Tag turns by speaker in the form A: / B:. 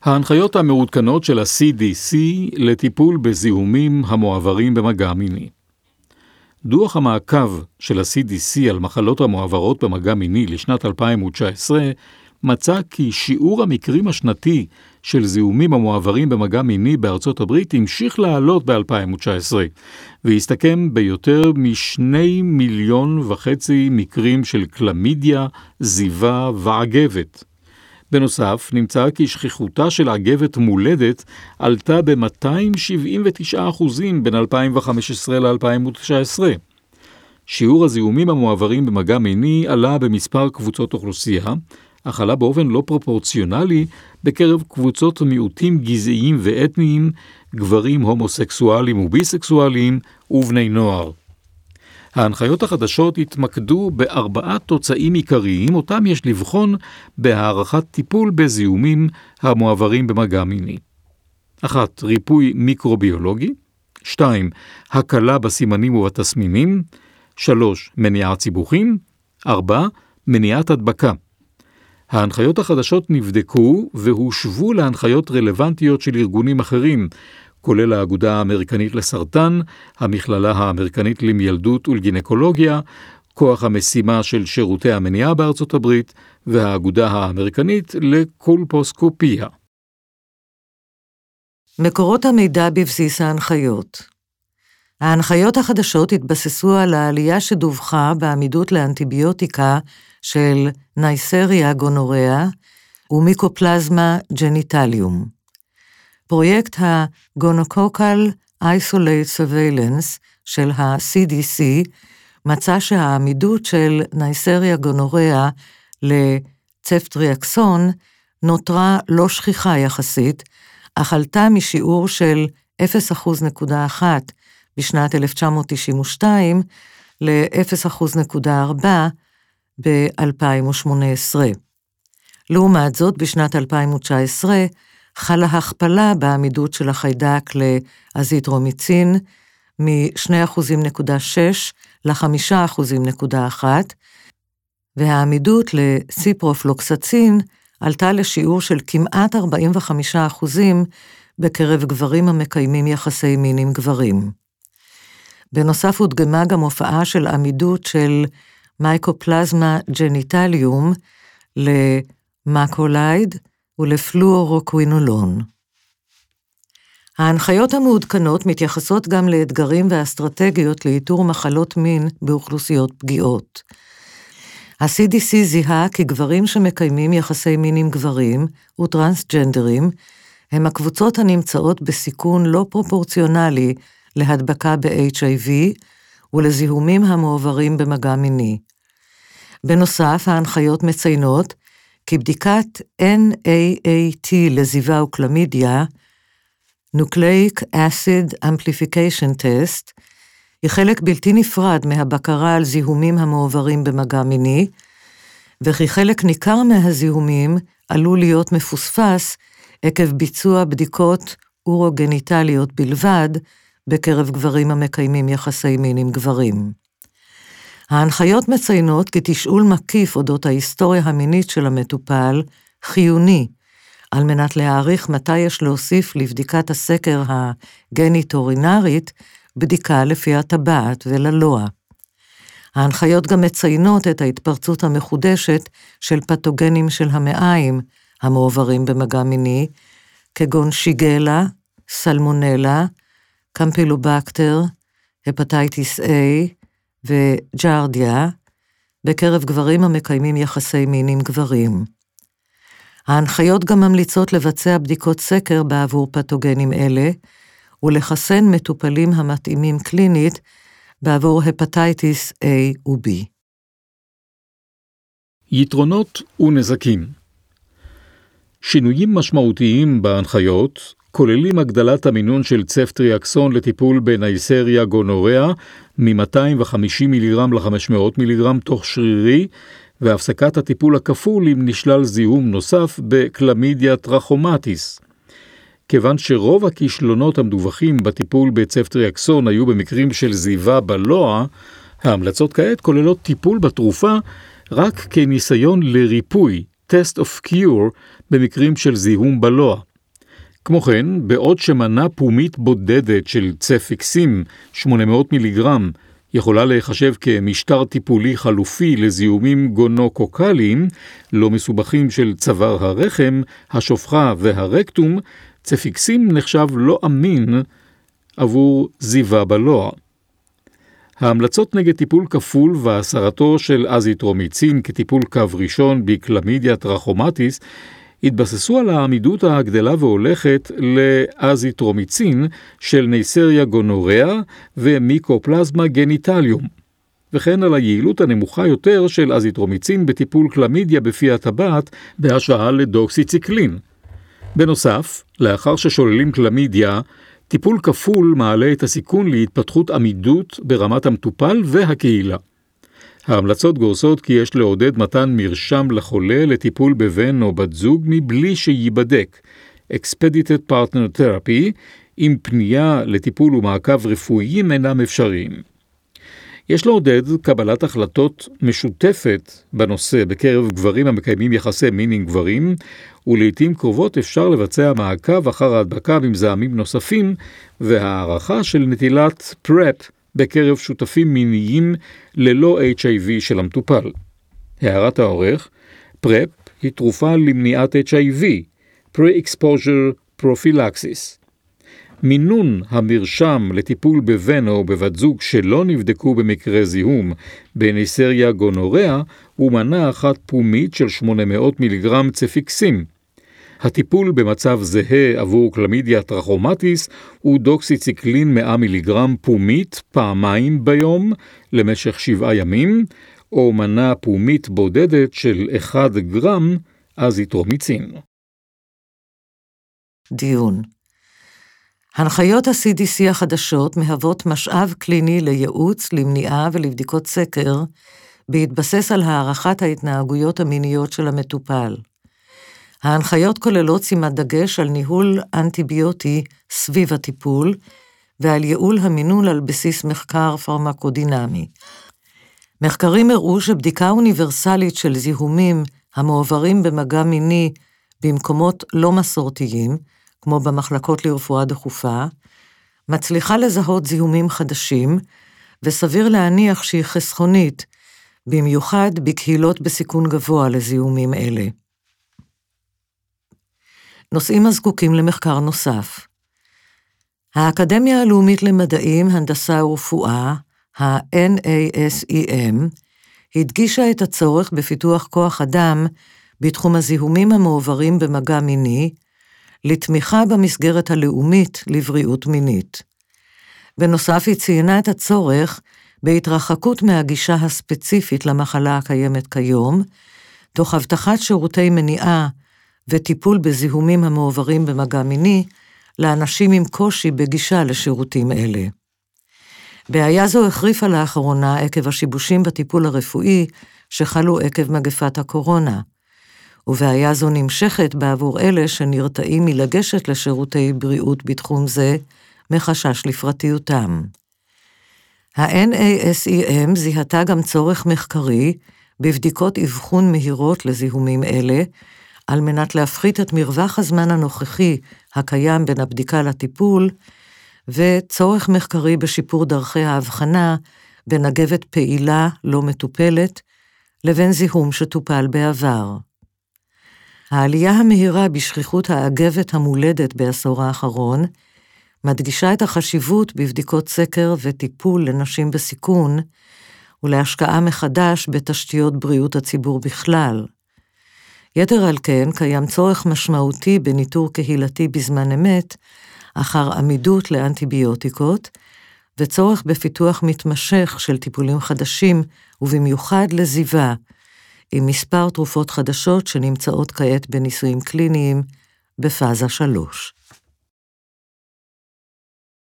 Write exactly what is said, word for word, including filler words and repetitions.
A: ההנחיות המעודכנות של ה-סי די סי לטיפול בזיהומים המועברים במגע מיני. דוח המעקב של ה-סי די סי על מחלות המועברות במגע מיני לשנת אלפיים תשע עשרה מצא כי שיעור המקרים השנתי של זיהומים המועברים במגע מיני בארצות הברית המשיך לעלות ב-אלפיים תשע עשרה, והסתכם ביותר משני מיליון וחצי מקרים של קלמידיה, זיבה ועגבת. בנוסף, נמצא כי שכיחותה של עגבת מולדת עלתה ב-מאתיים שבעים ותשעה אחוזים בין אלפיים וחמש עשרה ל-אלפיים תשע עשרה. שיעור הזיהומים המועברים במגע מיני עלה במספר קבוצות אוכלוסייה, אך עלה באופן לא פרופורציונלי בקרב קבוצות מיעוטים גזעיים ואתניים, גברים הומוסקסואליים וביסקסואליים ובני נוער. ההנחיות החדשות התמקדו בארבעה תוצאים עיקריים, אותם יש לבחון בהערכת טיפול בזיהומים המועברים במגע מיני. אחת, ריפוי מיקרוביולוגי. שתיים, הקלה בסימנים ובתסמינים. שלוש, מניעת סיבוכים. ארבע, מניעת הדבקה. ההנחיות החדשות נבדקו והושבו להנחיות רלוונטיות של ארגונים אחרים, כולל האגודה האמריקנית לסרטן, המכללה האמריקנית למיילדות ולגינקולוגיה, כוח המשימה של שירותי המניעה בארצות הברית, והאגודה האמריקנית לקולפוסקופיה.
B: מקורות המידע בבסיס ההנחיות. ההנחיות החדשות התבססו על העלייה שדווחה בעמידות לאנטיביוטיקה של נייסריה גונוריאה ומיקופלזמה ג'ניטליום. פרויקט ה-Gonococcal Isolate Surveillance של ה-סי די סי מצא שהעמידות של נייסריה גונוריאה לצפטריאקסון נותרה לא שכיחה יחסית, אך עלתה משיעור של אפס נקודה אחת בשנת אלף תשע מאות תשעים ושתיים ל-אפס נקודה ארבע ב-אלפיים שמונה עשרה. לעומת זאת, בשנת אלפיים תשע עשרה חלה הכפלה בעמידות של החיידק לאזיתרומיצין מ-שני נקודה שש ל-חמש נקודה אחת, והעמידות לסיפרופלוקסצין עלתה לשיעור של כמעט ארבעים וחמישה אחוזים בקרב גברים המקיימים יחסי מין עם גברים. בנוסף הודגמה גם הופעה של עמידות של מייקופלזמה ג'ניטליום למקולייד ולפלואורוקווינולון. ההנחיות המעודכנות מתייחסות גם לאתגרים ואסטרטגיות לאיתור מחלות מין באוכלוסיות פגיעות. ה-סי די סי זיהה כי גברים שמקיימים יחסי מין עם גברים וטרנסג'נדרים הם הקבוצות הנמצאות בסיכון לא פרופורציונלי להדבקה ב-אייץ' איי וי ולזיהומים המועברים במגע מיני. בנוסף, ההנחיות מציינות כי בדיקת אן איי איי טי לזיבה וקלמידיה, Nucleic Acid Amplification Test, היא חלק בלתי נפרד מהבקרה על זיהומים המועברים במגע מיני, וכי חלק ניכר מהזיהומים עלול להיות מפוספס עקב ביצוע בדיקות אורוגניטליות בלבד בקרב גברים המקיימים יחסי מין עם גברים. ההנחיות מציינות כי תשאול מקיף אודות ההיסטוריה המינית של המטופל חיוני, על מנת להעריך מתי יש להוסיף לבדיקת הסקר הגנית-אורינרית בדיקה לפי הטבעת וללוע. ההנחיות גם מציינות את ההתפרצות המחודשת של פתוגנים של המעיים המועברים במגע מיני, כגון שיגלה, סלמונלה, קמפילובקטר, הפטייטיס A וג'רדיה, בקרב גברים המקיימים יחסי מין עם גברים. ההנחיות גם ממליצות לבצע בדיקות סקר בעבור פתוגנים אלה, ולחסן מטופלים המתאימים קלינית בעבור הפטייטיס A ו-B.
A: יתרונות ונזקים. שינויים משמעותיים בהנחיות כוללים הגדלת המינון של צפטריאקסון לטיפול בנייסריה גונוריאה מ-מאתיים וחמישים מיליגרם ל-חמש מאות מיליגרם תוך שרירי, והפסקת הטיפול הכפול אם נשלל זיהום נוסף בקלמידיה טרחומטיס. כיוון שרוב הכישלונות המדווחים בטיפול בצפטריאקסון היו במקרים של זיבה בלוע, ההמלצות כעת כוללות טיפול בתרופה רק כניסיון לריפוי, test of cure, במקרים של זיהום בלוע. כמו כן, בעוד שמנה פומית בודדת של צפיקסים, שמונה מאות מיליגרם, יכולה להיחשב כמשטר טיפולי חלופי לזיהומים גונוקוקליים, לא מסובכים של צוואר הרחם, השופחה והרקטום, צפיקסים נחשב לא אמין עבור זיווה בלוע. ההמלצות נגד טיפול כפול והסרתו של אזיתרומיצין כטיפול קו ראשון בקלמידיה טרחומטיס התבססו על העמידות הגדלה והולכת לאזיתרומיצין של נייסריה גונוריאה ומיקופלזמה גניטליום, וכן על היעילות הנמוכה יותר של אזיתרומיצין בטיפול קלמידיה בפי הטבעת בהשוואה לדוקסיציקלין. בנוסף, לאחר ששוללים קלמידיה, טיפול כפול מעלה את הסיכון להתפתחות עמידות ברמת המטופל והקהילה. ההמלצות גורסות כי יש לעודד מתן מרשם לחולה לטיפול בבן או בת זוג מבלי שיבדק, Expedited Partner Therapy, עם פנייה לטיפול ומעקב רפואיים אינם אפשריים. יש לעודד קבלת החלטות משותפת בנושא בקרב גברים המקיימים יחסי מין עם גברים, ולעיתים קרובות אפשר לבצע מעקב אחר ההדבקה במזהמים נוספים והערכה של נטילת פרפ בקרב שותפים מיניים ללא אייץ' איי וי של המטופל. הערת העורך, פרפ היא תרופה למניעת אייץ' איי וי, Pre-Exposure Prophylaxis. מינון המרשם לטיפול בבן או בבת זוג שלא נבדקו במקרה זיהום בנייסריה גונוריאה הוא מנה אחת פומית של שמונה מאות מיליגרם צפיקסים. הטיפול במצב זהה עבור קלמידיה טרחומטיס הוא דוקסיציקלין מאה מיליגרם פומית פעמיים ביום למשך שבעה ימים, או מנה פומית בודדת של אחד גרם אזיתרומיצין.
B: דיון. הנחיות ה-סי די סי החדשות מהוות משאב קליני לייעוץ, למניעה ולבדיקות סקר, בהתבסס על הערכת ההתנהגויות המיניות של המטופל. ההנחיות כוללות שימת דגש על ניהול אנטיביוטי סביב הטיפול, ועל ייעול המינון על בסיס מחקר פרמקודינמי. מחקרים הראו שבדיקה אוניברסלית של זיהומים המועברים במגע מיני במקומות לא מסורתיים, כמו במחלקות לרפואה דחופה, מצליחה לזהות זיהומים חדשים, וסביר להניח שהיא חסכונית, במיוחד בקהילות בסיכון גבוה לזיהומים אלה. נושאים הזקוקים למחקר נוסף. האקדמיה הלאומית למדעים, הנדסה ורפואה, ה-אן איי אס אי אם, הדגישה את הצורך בפיתוח כוח אדם בתחום הזיהומים המועברים במגע מיני, לתמיכה במסגרת הלאומית לבריאות מינית. בנוסף, היא ציינה את הצורך בהתרחקות מהגישה הספציפית למחלה הקיימת כיום, תוך הבטחת שירותי מניעה וטיפול בזיהומים המועברים במגע מיני לאנשים עם קושי בגישה לשירותים אלה. בעיה זו החריפה לאחרונה עקב השיבושים בטיפול הרפואי שחלו עקב מגפת הקורונה, ובעיה זו נמשכת בעבור אלה שנרתעים מלגשת לשירותי בריאות בתחום זה, מחשש לפרטיותם. ה-אן איי אס אי אם זיהתה גם צורך מחקרי בבדיקות אבחון מהירות לזיהומים אלה, על מנת להפחית את מרווח הזמן הנוכחי הקיים בין הבדיקה לטיפול, וצורך מחקרי בשיפור דרכי ההבחנה בין אגבת פעילה לא מטופלת, לבין זיהום שטופל בעבר. העלייה המהירה בשכיחות האגבת המולדת בעשור האחרון, מדגישה את החשיבות בבדיקות סקר וטיפול לנשים בסיכון, ולהשקעה מחדש בתשתיות בריאות הציבור בכלל. יתר על כן, קיים צורך משמעותי בניטור קהילתי בזמן אמת, אחר עמידות לאנטיביוטיקות, וצורך בפיתוח מתמשך של טיפולים חדשים, ובמיוחד לזיווה, עם מספר תרופות חדשות שנמצאות כעת בניסויים קליניים בפאזה שלוש.